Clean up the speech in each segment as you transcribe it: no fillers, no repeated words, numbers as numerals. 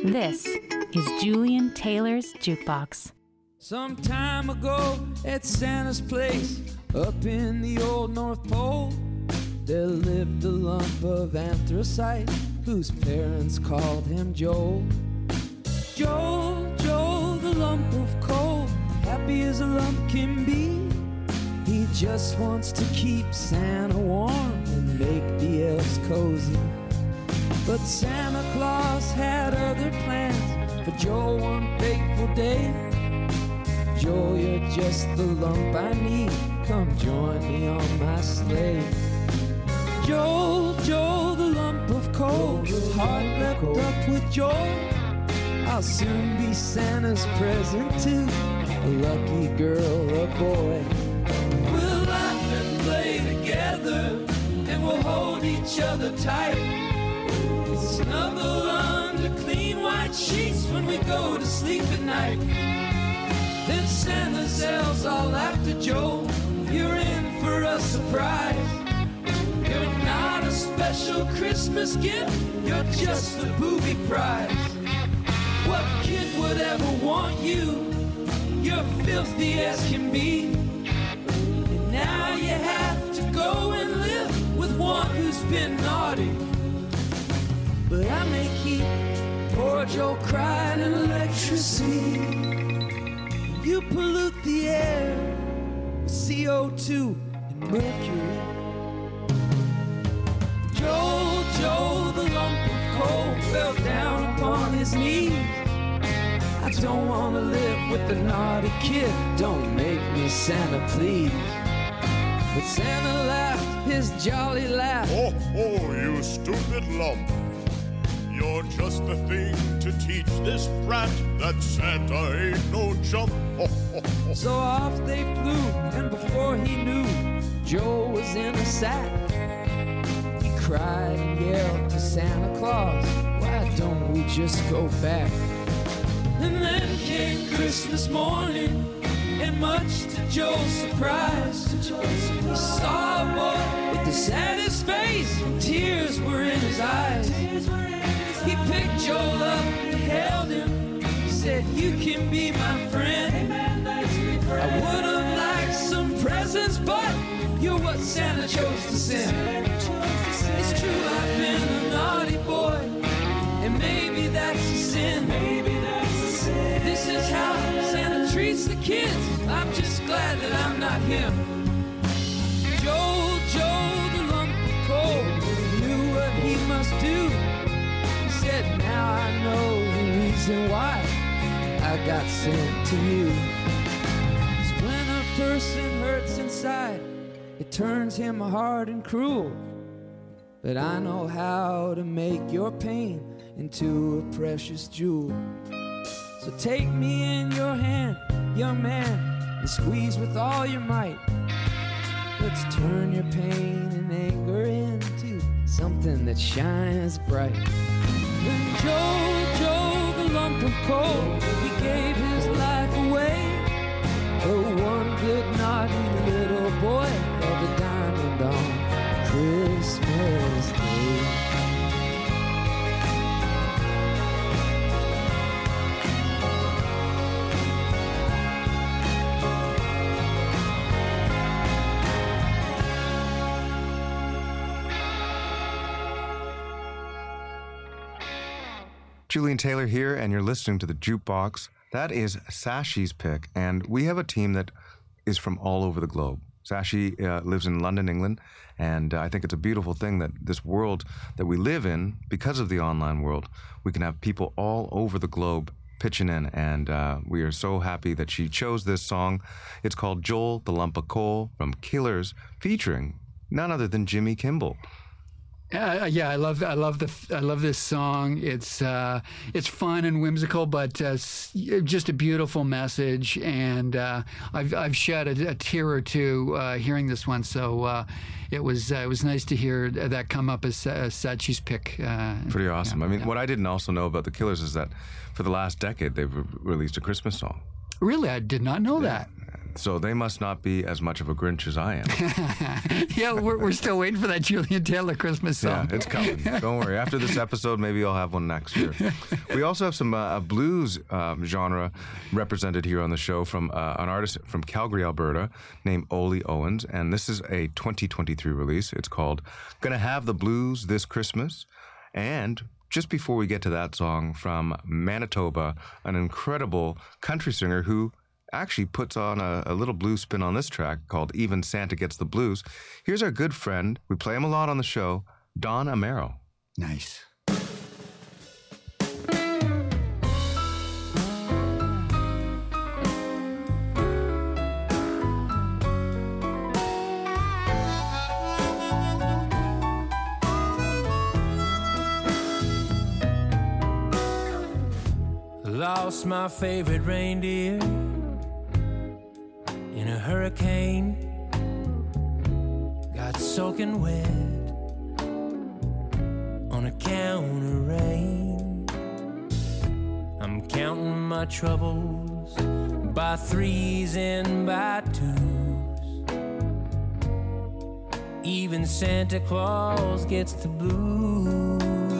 This is Julian Taylor's Jukebox. Some time ago at Santa's place up in the old North Pole, there lived a lump of anthracite whose parents called him Joel. Joel, Joel, the lump of coal, happy as a lump can be. He just wants to keep Santa warm and make the elves cozy. But Santa Claus had other plans for Joel one fateful day. Joel, you're just the lump I need, come join me on my sleigh. Joel, Joel, the lump of coal, heart leapt up with joy. I'll soon be Santa's present to a lucky girl or boy. We'll laugh and play together, and we'll hold each other tight. Snuggle under clean white sheets when we go to sleep at night. Then Santa's elves all after Joel, you're in for a surprise. You're not a special Christmas gift, you're just a booby prize. What kid would ever want you? You're filthy as can be. And now you have to go and live with one who's been naughty. But I may keep poor Joel crying in electricity. You pollute the air with CO2 and mercury. Joel, Joel, the lump of coal fell down upon his knees. I don't want to live with the naughty kid, don't make me Santa, please. But Santa laughed his jolly laugh. Oh, oh, you stupid lump. You're just the thing to teach this brat that Santa ain't no chump. So off they flew, and before he knew, Joel was in a sack. He cried and yelled to Santa Claus, why don't we just go back? And then came Christmas morning, and much to Joel's surprise, he saw a boy with the saddest face, and tears were in his eyes. He picked Joel up and held him, he said, you can be my friend. I would have liked some presents, but you're what Santa chose to send. It's true, I've been a naughty boy, and maybe that's a sin. This is how Santa treats the kids, I'm just glad that I'm not him. Joel, Joel, the lump of coal, knew what he must do. He said, now I know the reason why I got sent to you. 'Cause when a person hurts inside, it turns him hard and cruel. But I know how to make your pain into a precious jewel. So take me in your hand, young man, and squeeze with all your might. Let's turn your pain and anger into something that shines bright. Then Joel, the lump of coal, he gave his life away. Oh, one good naughty little boy held a diamond on Christmas Day. Julian Taylor here, and you're listening to the Jukebox. That is Sashi's pick, and we have a team that is from all over the globe. Sashi lives in London, England, and I think it's a beautiful thing that this world that we live in, because of the online world, we can have people all over the globe pitching in, and we are so happy that she chose this song. It's called Joel, the Lump of Coal from Killers, featuring none other than Jimmy Kimball. Yeah, I love this song. It's fun and whimsical, but just a beautiful message. And I've shed a tear or two hearing this one. So it was nice to hear that come up as Sachi's pick. Pretty awesome. Yeah, I mean, yeah. what I didn't also know about the Killers is that for the last decade they've released a Christmas song. Really, I did not know that. So they must not be as much of a Grinch as I am. Yeah, we're still waiting for that Julian Taylor Christmas song. Yeah, it's coming. Don't worry. After this episode, maybe I'll have one next year. We also have some blues genre represented here on the show from an artist from Calgary, Alberta, named Ole Owens. And this is a 2023 release. It's called Gonna Have the Blues This Christmas. And just before we get to that song, from Manitoba, an incredible country singer who actually puts on a little blues spin on this track called Even Santa Gets the Blues. Here's our good friend, we play him a lot on the show, Don Amaro. Nice. Lost my favorite reindeer in a hurricane, got soaking wet on account of rain. I'm counting my troubles by threes and by twos. Even Santa Claus gets the blues.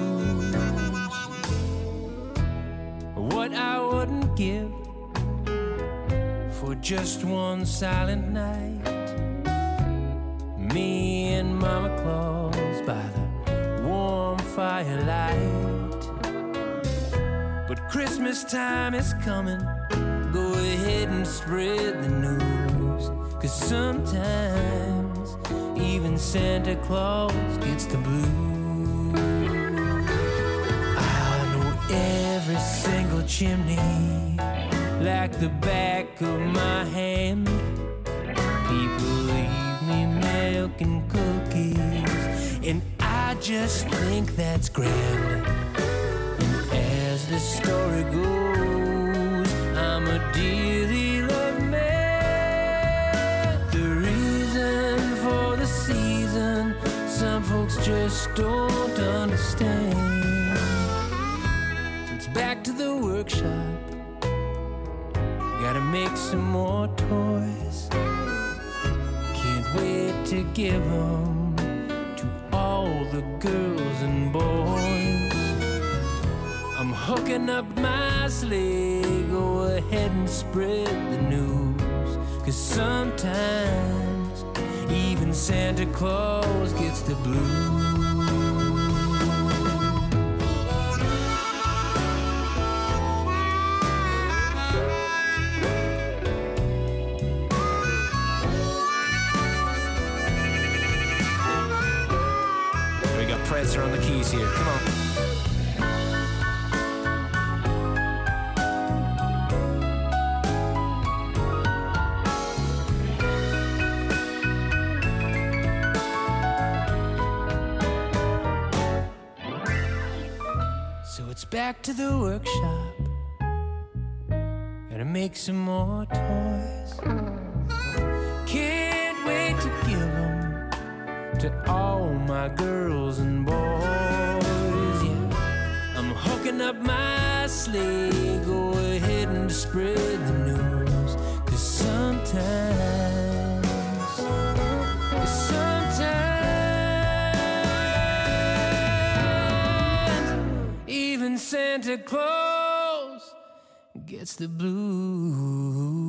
What I wouldn't give for just one silent night, me and Mama Claus by the warm firelight. But Christmas time is coming, go ahead and spread the news, 'cause sometimes even Santa Claus gets the blues. I know every single chimney like the back of my hand. People leave me milk and cookies, and I just think that's grand. And as the story goes, I'm a dearly loved man. The reason for the season, some folks just don't understand. So it's back to the workshop. Gotta make some more toys. Can't wait to give them to all the girls and boys. I'm hooking up my sleigh, go ahead and spread the news, 'cause sometimes even Santa Claus gets the blues. Prancer on the keys here. Come on. So it's back to the workshop. Gotta make some more toys. Can't wait to give them to all my girls and boys, yeah. I'm hooking up my sleigh, go ahead and spread the news, 'cause sometimes even Santa Claus gets the blues.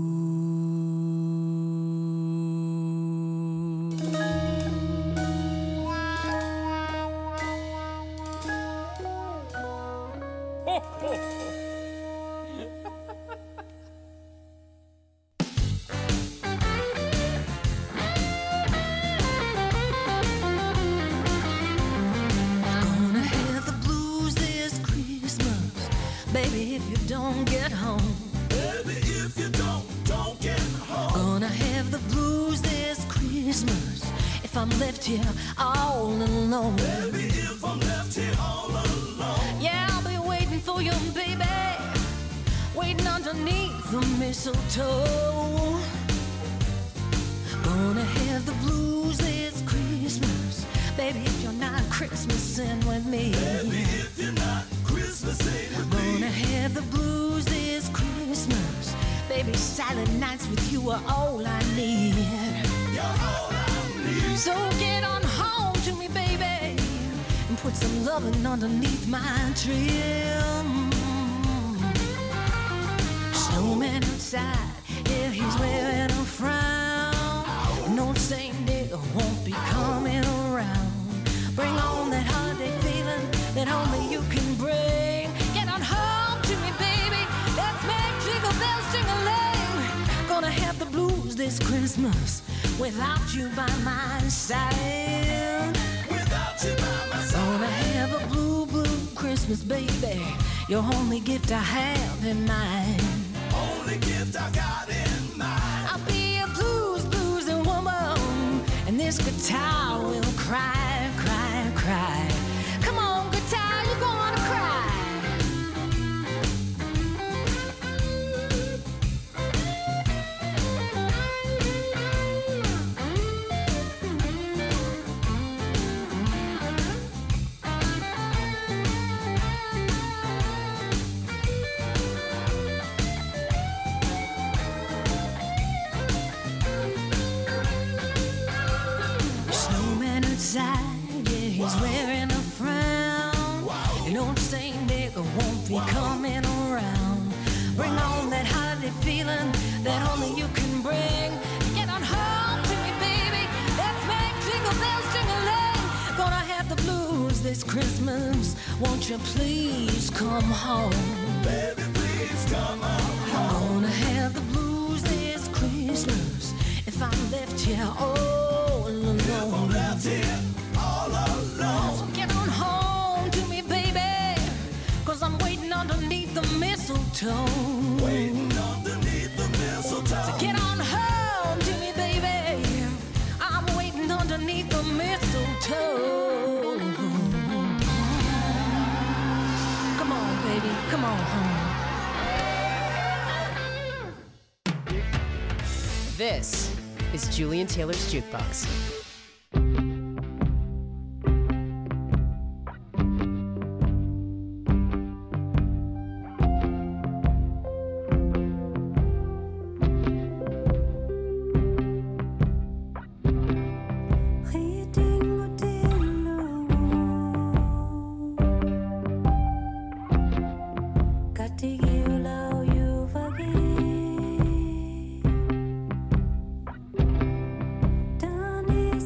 Baby, if you don't get home. Baby, if you don't get home. Gonna have the blues this Christmas if I'm left here all alone. Baby, if I'm left here all alone. Yeah, I'll be waiting for you, baby, waiting underneath the mistletoe. Gonna have the blues this Christmas, baby, if you're not Christmasing with me. Baby, if you're not Christmasing with me. Gonna have the blues this Christmas, baby, baby, silent nights with you are all I need. You're all I need. So get on home to me, baby, and put some loving underneath my tree. Snowman outside, yeah, he's wearing a frown. No Saint Nigga won't be coming around. Bring on that holiday feeling that only you can bring. Get on home to me, baby. Let's make jingle bells jingling. Gonna have the blues this Christmas without you by my side. Without you by my side. Gonna have a blue, blue Christmas, baby. Your only gift I have in mind. Only gift I got in mind. I'll be a blues, bluesing woman, and this guitar will cry, cry, cry. Come on, guitar, you're gonna cry. Snowman outside, yeah, he's wearing a frown. And old Saint Nigga won't be coming around. Bring on that holiday feeling that only you can bring. Get on home to me, baby. Let's make jingle bells jingling. Gonna have the blues this Christmas. Won't you please come home? Baby, please come on home. Gonna have the blues this Christmas if I'm left here all alone. If I'm left here all alone. So get on home to me, baby, 'cause I'm waiting underneath the mistletoe. Waiting underneath the mistletoe. So get on home to me, baby. I'm waiting underneath the mistletoe. Come on, baby, come on home. This is Julian Taylor's Jukebox. Done it.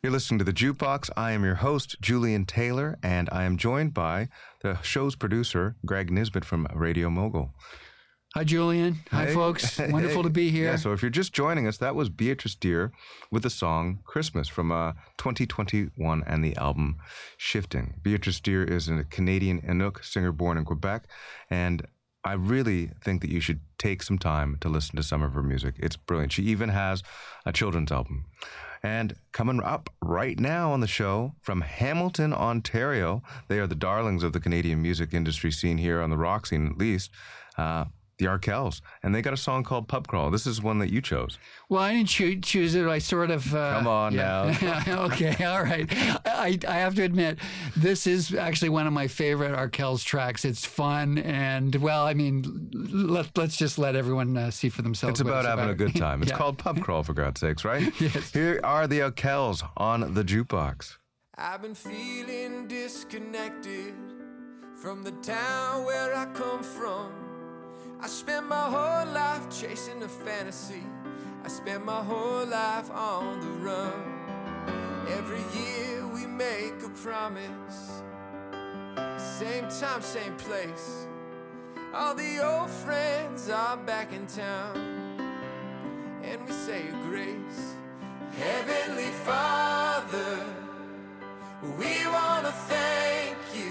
You're listening to The Jukebox. I am your host, Julian Taylor, and I am joined by the show's producer, Greg Nisbet from Radio Mogul. Hi, Julian. Hi, Hey. folks. Wonderful to be here. Yeah, so if you're just joining us, that was Beatrice Deer with the song Christmas from 2021 and the album Shifting. Beatrice Deer is a Canadian Inuk singer born in Quebec, and I really think that you should take some time to listen to some of her music. It's brilliant. She even has a children's album. And coming up right now on the show from Hamilton, Ontario, they are the darlings of the Canadian music industry scene here on the rock scene, at least. The Arkells, and they got a song called Pub Crawl. This is one that you chose. Well, I didn't choose it. I sort of... Come on now. Okay, all right. I have to admit, this is actually one of my favorite Arkells tracks. It's fun, and, well, I mean, let's just let everyone see for themselves. It's about having a good time. It's Yeah. called Pub Crawl, for God's sakes, right? Yes. Here are the Arkells on the Jukebox. I've been feeling disconnected from the town where I come from. I spent my whole life chasing a fantasy. I spent my whole life on the run. Every year we make a promise. Same time, same place. All the old friends are back in town, and we say a grace. Heavenly Father, we want to thank you.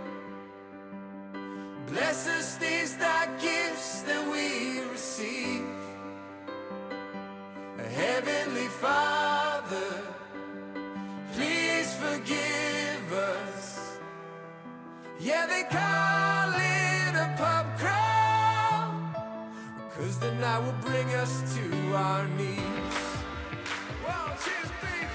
Bless us, these thy gifts that we receive. Heavenly Father, please forgive us. Yeah, they call it a pub crawl, 'cause the night will bring us to our knees. 1, 2, 3,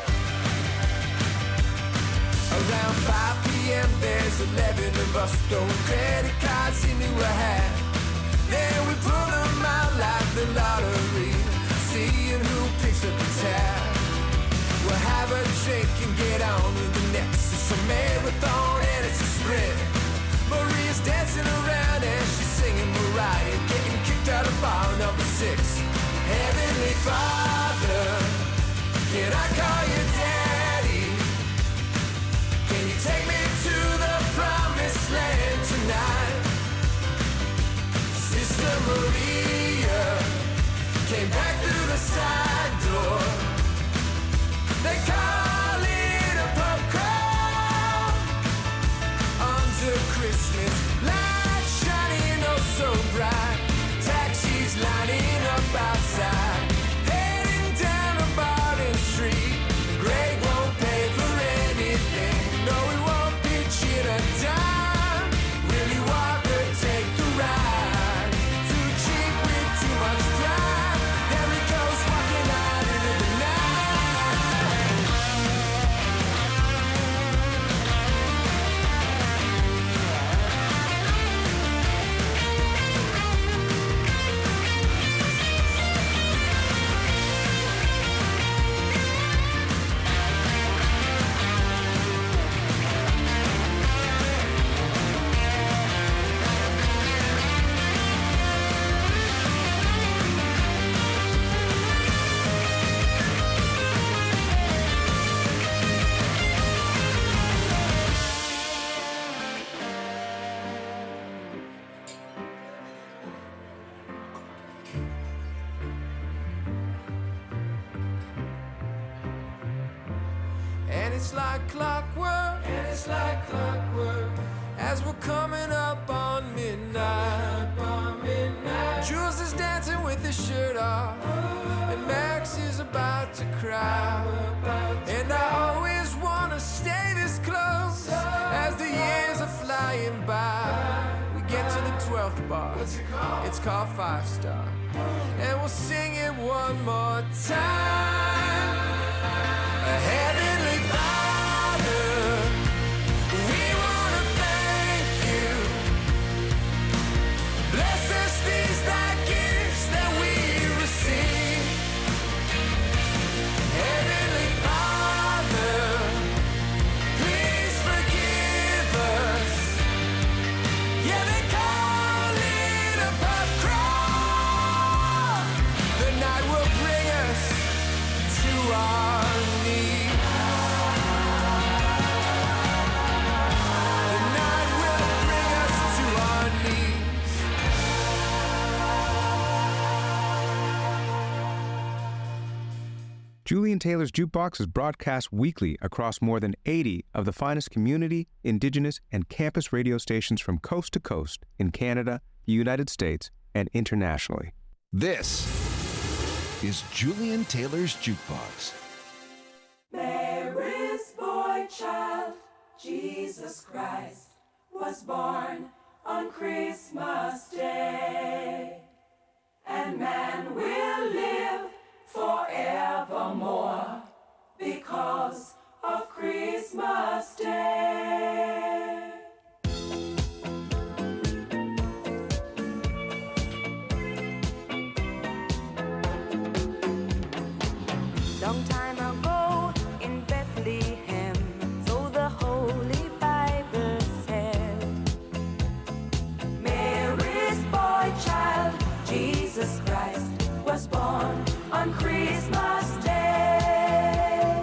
4. Around 5 p.m. there's 11 of us throwing credit cards into a hat. Then we pull them out like the lottery, seeing who picks up the tab. We'll have a drink and get on with the next. It's a marathon and it's a sprint. Maria's dancing around and she's singing Mariah, getting kicked out of bar number 6. Heavenly Father, can I call you Daddy? Can you take me to the promised land tonight? Sister Maria came back through the side door. They call it a pub crawl under Christmas lights shining oh so bright. Taxis lining up outside, heading down a Barton Street. Greg won't pay for anything. No, we won't pitch in a dime. Willie Walker take the ride. Too cheap with too much pride. There he goes walking out into the night. And it's like clockwork, as we're coming up on midnight. Jules is dancing with his shirt off, and Max is about to cry. And I always want to stay this close as the years are flying by. We get to the 12th bar, it's called 5 Star, and we'll sing it one more time. Heavenly Father, we want to thank you. Bless us, these thy gifts that we receive. Heavenly Father, please forgive us. Yeah, they call it a pub crawl. The night will bring us to our knees. Julian Taylor's Jukebox is broadcast weekly across more than 80 of the finest community, indigenous, and campus radio stations from coast to coast in Canada, the United States, and internationally. This is Julian Taylor's Jukebox. Mary's boy child, Jesus Christ, was born on Christmas Day, and man will live forevermore because of Christmas Day. Long time ago in Bethlehem, so the Holy Bible said, Mary's boy child, Jesus Christ, was born on Christmas Day.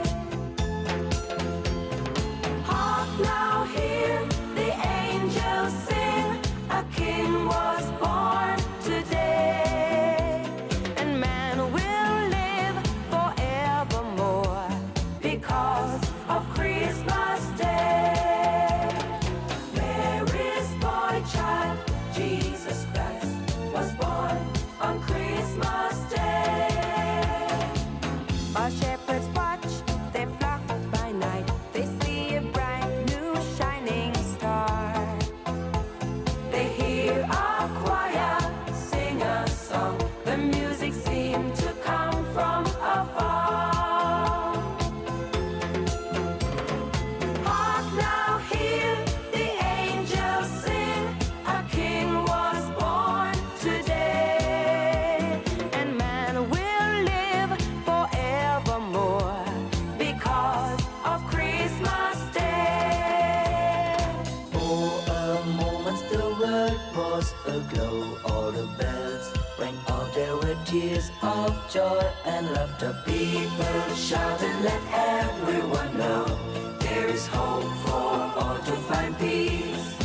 Hark now, hear the angels sing, a king was born today, and man will live forevermore because of Christmas Day. Mary's boy child, Jesus Christ, was born on Christmas Day. While shepherds watch their flock by night, they see a bright new shining star. They hear a choir sing a song, the music seemed to come from afar. Hark now, hear the angels sing, a king was born today, and man will live forevermore because of Christmas Day. For a moment the world was aglow, all the bells rang out, there were tears of joy and laughter. People shouted, let everyone know there is hope for all to find peace.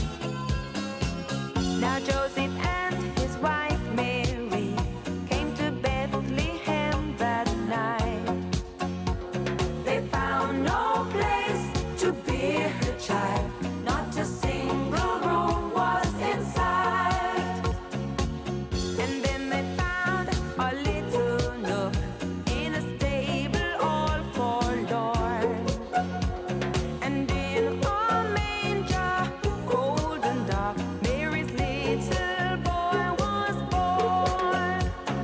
Now Joseph and his wife Mary came to Bethlehem that night. They found no place to bear her child, not a single room was inside. And then they found a little nook in a stable all forlorn. And in a manger, cold and dark, Mary's little boy was born.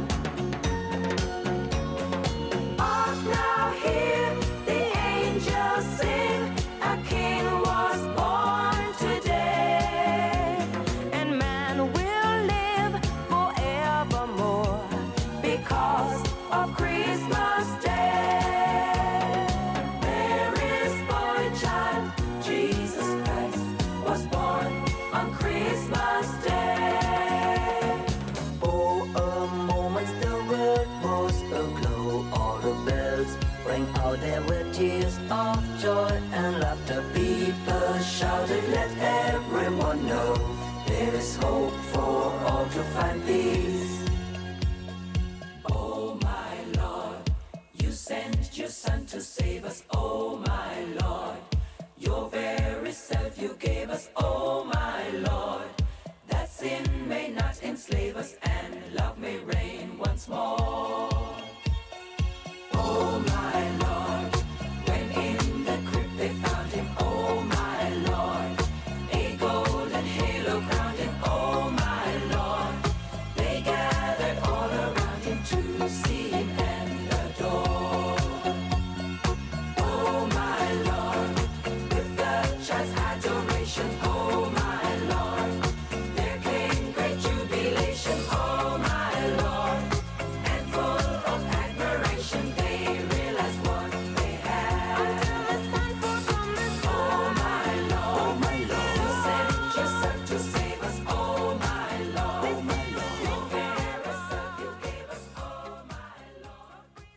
Hark now, hear the angels sing, a king was born today, And man will live forevermore because of Christmas Day. Mary's boy child, Jesus Christ, was born on Christmas Day. For a moment the world was aglow, all the bells rang out, there were tears of joy and laughter. People shouted, let everyone know there is hope for all to find peace. Oh my Lord, you sent your Son to save us. Oh my Lord, your very self you gave us. Oh my Lord, that sin may not enslave us and love may reign once more. Oh my Lord, when in the crypt they found him. Oh my Lord, a golden halo crowned him. Oh my Lord, they gathered all around him to see him and adore. Oh my Lord, with the child's adoration. Oh my Lord, there came great jubilation. Oh my Lord,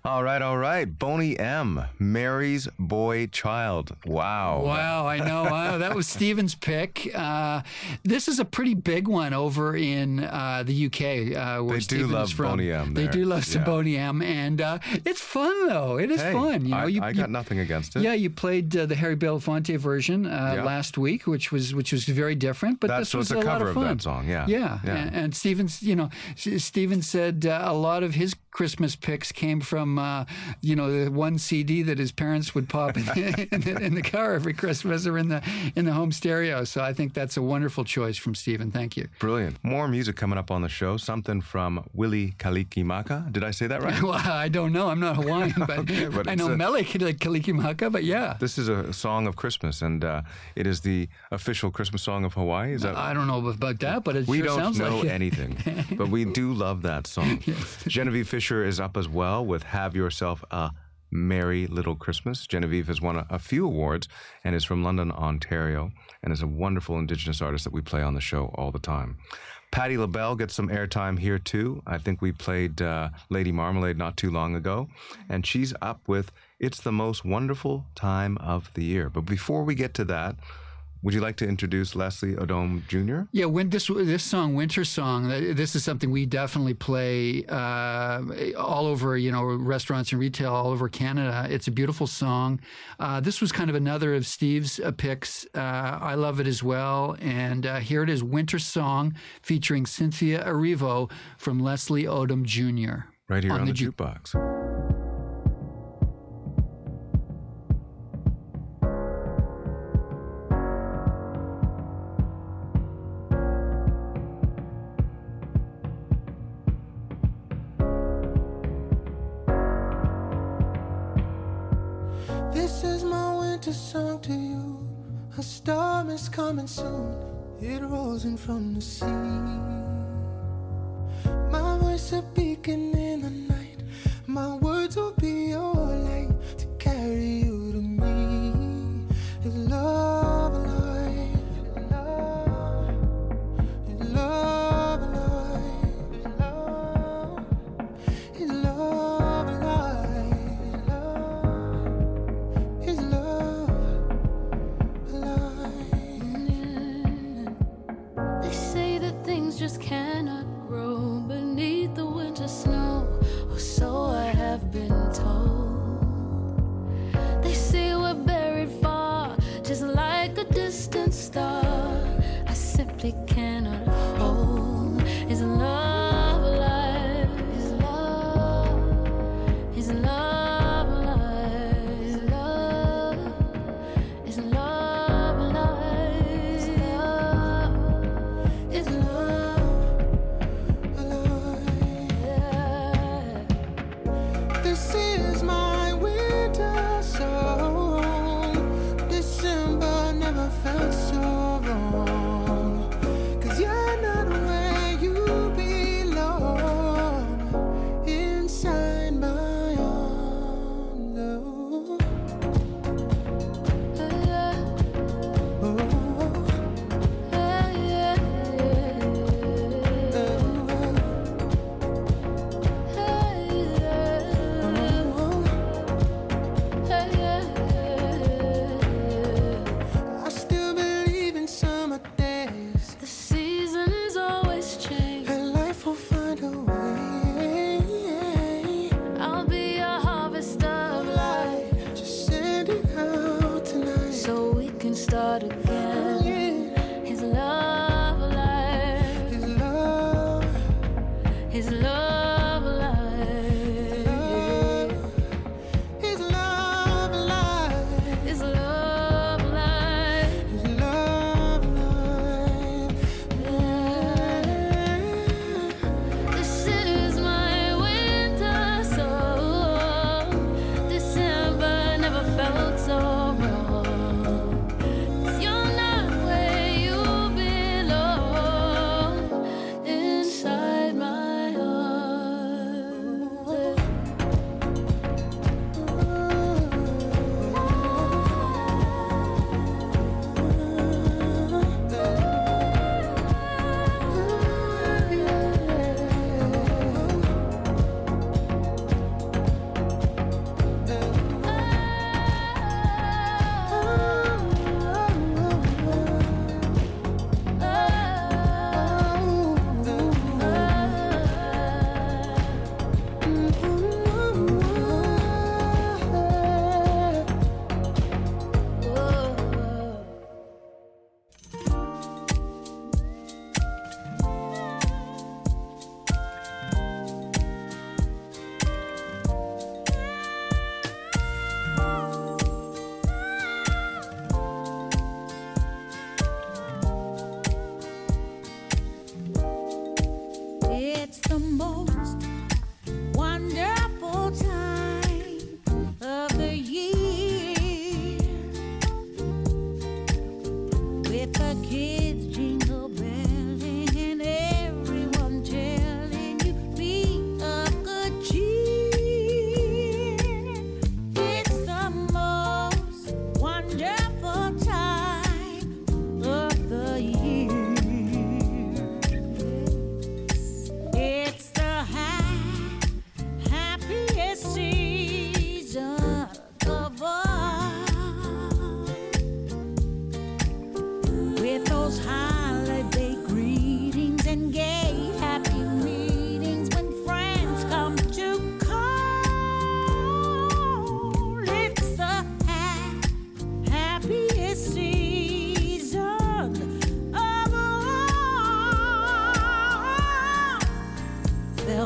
All right. Boney M, Mary's Boy Child. Wow. Wow, I know. Wow, that was Stephen's pick. This is a pretty big one over in the UK. Where They do Stephen love is from. Boney M They there. do love some Yeah. Boney M, and it's fun though. It is Hey, fun. You know, I got nothing against it. Yeah, you played the Harry Belafonte version last week, which was very different. But this So was it's a lot cover of of fun. that song, yeah. Yeah. Yeah. And Stephen's, Stephen said a lot of his Christmas picks came from, the one CD that his parents would pop in the car every Christmas or in the home stereo. So I think that's a wonderful choice from Stephen. Thank you. Brilliant. More music coming up on the show. Something from Willie Kalikimaka. Did I say that right? Well, I don't know. I'm not Hawaiian, but I know Mele Kalikimaka, but yeah. This is a song of Christmas, and it is the official Christmas song of Hawaii. Is that? I don't know about that, but it We sure don't sounds know like it. anything, but we do love that song. Genevieve Fisher is up as well with Have Yourself a Merry Little Christmas. Genevieve has won a few awards and is from London, Ontario, and is a wonderful Indigenous artist that we play on the show all the time. Patti LaBelle gets some airtime here too. I think we played Lady Marmalade not too long ago, and she's up with It's the Most Wonderful Time of the Year. But before we get to that, would you like to introduce Leslie Odom Jr.? Yeah, when this song, Winter Song, this is something we definitely play all over, restaurants and retail all over Canada. It's a beautiful song. This was kind of another of Steve's picks. I love it as well. And here it is, Winter Song, featuring Cynthia Erivo from Leslie Odom Jr. Right here on the Jukebox. This is my winter song to you. A storm is coming soon. It rolls in from the sea. My voice a beacon in the night. My words will be your light to carry you to me. Is love alive? Is love? Is love alive? Is love? Is love alive? Is love alive? They say that things just cannot grow beneath the winter snow, or so I have been told. They say we're buried far, just like a distant star. I simply cannot hold. Is love alive? Is love? Is love alive? Is love? Is love alive? Is love? Is love alive? Yeah.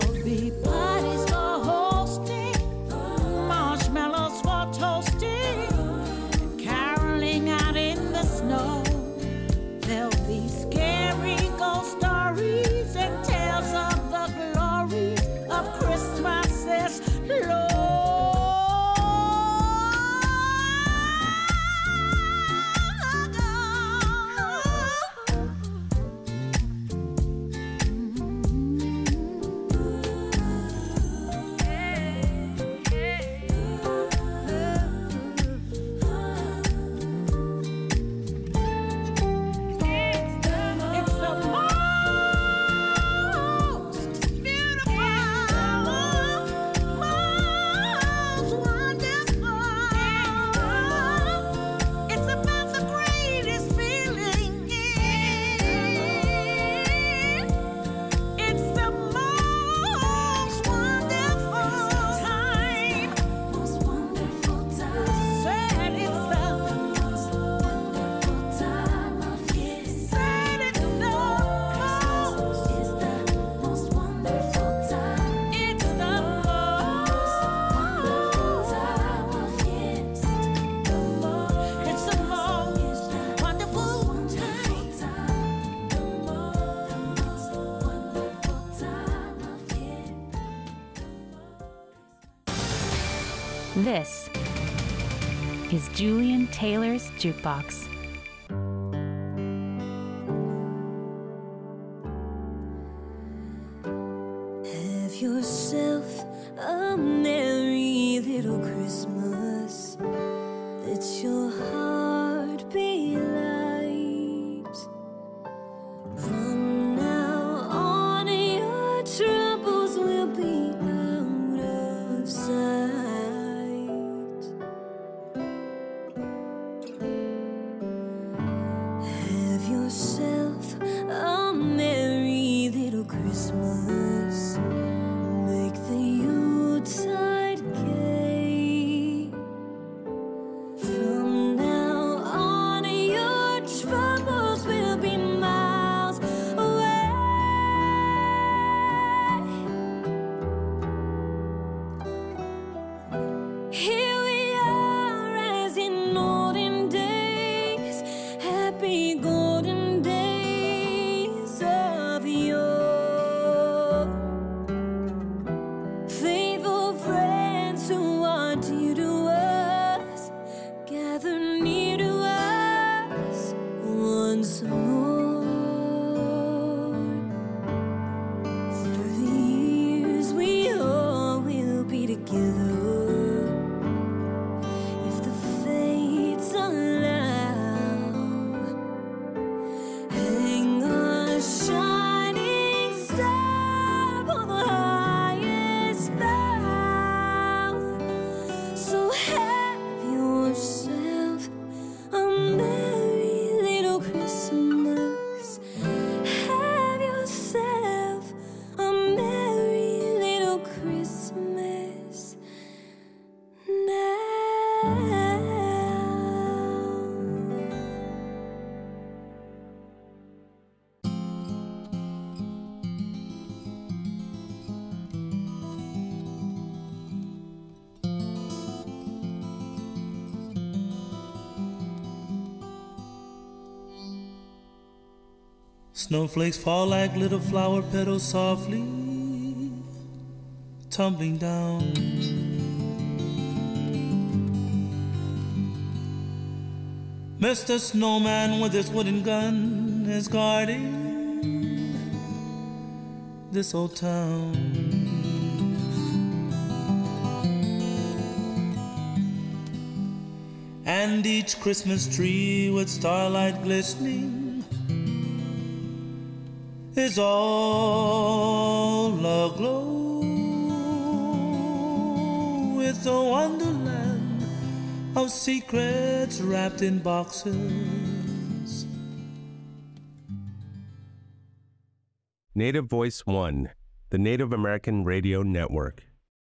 There'll be parties for hosting, marshmallows for toasting, caroling out in the snow. There'll be scary ghost stories and tales of the glory of Christmas's Lord. This is Julian Taylor's Jukebox. Have yourself a merry little Christmas. Let your heart be light. From now on, your troubles will be out of sight. Have yourself a merry little Christmas. Make the Yuletide gay. From now on, your troubles will be miles away. Here we are as in olden days, happy golden days of yore. Faithful friends who are dear to us, gather near to us once more. Through the years we all will be together, if the fates allow. Hang a shining star on the highest bough. So have yourself a merry little Christmas. Have yourself a merry little Christmas now. Snowflakes fall like little flower petals softly tumbling down. Mr. Snowman with his wooden gun is guarding this old town. And each Christmas tree with starlight glistening is all aglow with a wonderland of secrets wrapped in boxes. Native Voice One, the Native American Radio Network.